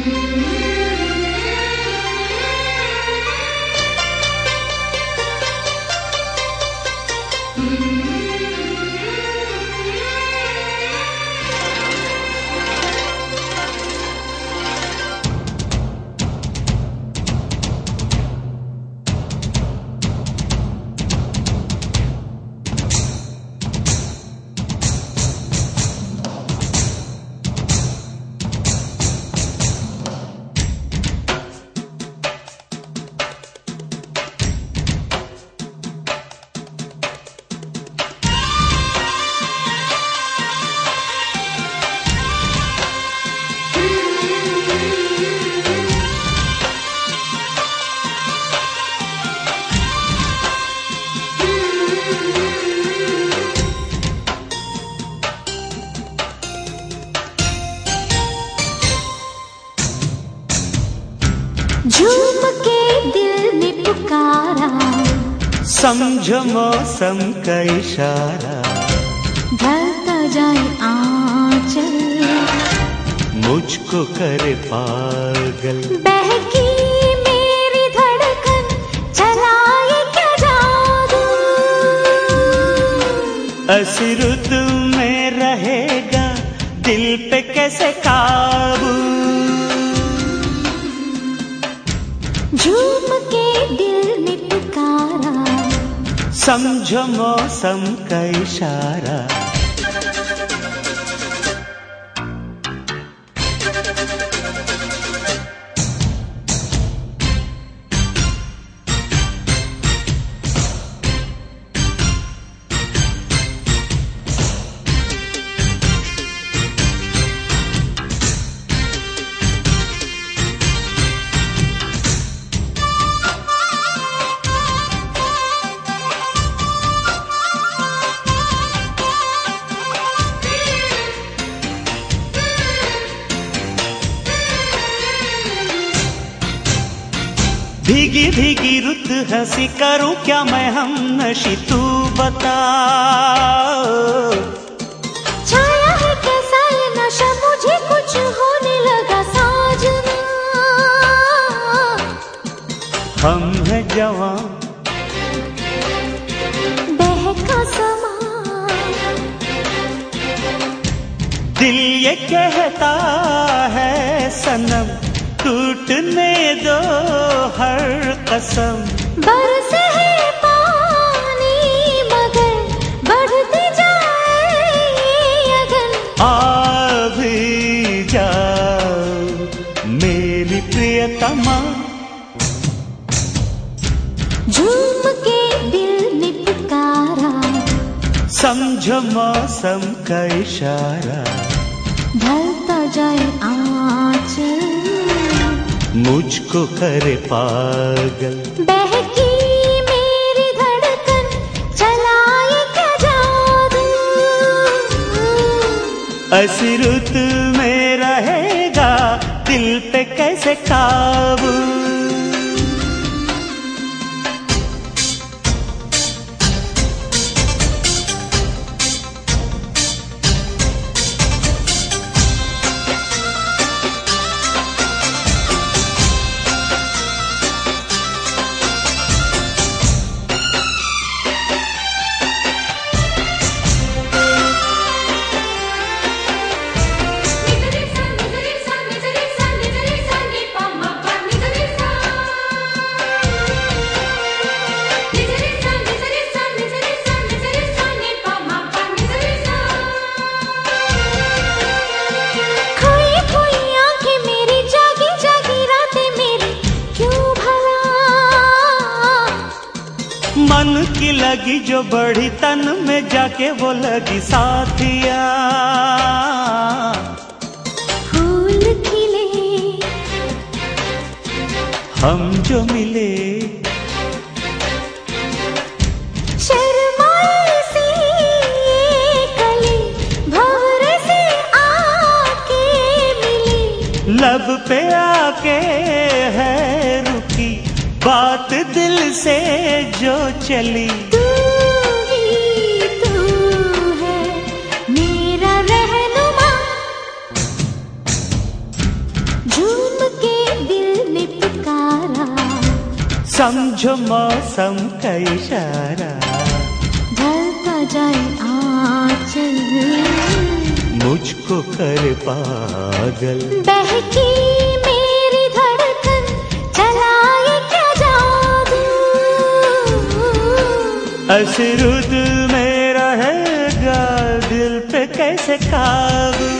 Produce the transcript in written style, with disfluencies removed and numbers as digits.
झूम के दिल ने पुकारा, समझो मौसम का इशारा। ढलता जाए आंचल, मुझको करे पागल। बहकी मेरी धड़कन, चलाए क्या जादू। ऐसी रुतु में रहेगा दिल पे कैसे काबू। झूम के दिल ने पुकारा, समझो मौसम का इशारा। भीगी भीगी रुत हंसी करूं क्या मैं हम नशी, तू बता। छाया है कैसा ये नशा, मुझे कुछ होने लगा साजना। हम हैं जवान, बहका समा। दिल ये कहता है सनम, टूटने दो हर कसम। बरसे है पानी मगर बढ़ती जाए अगन। आ भी जाओ मेरी प्रियतमा। झूम के दिल ने पुकारा, समझो मौसम का इशारा। ढलता जाए आंचल, मुझको करे पागल। बहकी मेरी धड़कन, चलाए क्या जादू। ऐसी रुत में रहेगा दिल पे कैसे काबू। मन की लगी जो बढ़ी तन में जाके वो लगी साथिया। फूल खिले हम जो मिले, शर्माई सी ये कली भंवरे से आके मिली। लब पे आके है रुकी बात दिल से जो चली। तू ही तू है मेरा रहनुमा, झूम समझो मौसम का इशारा, ढलता जाए आंचल, मुझको कर पागल। बहकी मेरी धड़कन, चलाए क्या जादू, असुर दिल में रहेगा, दिल पे कैसे काबू।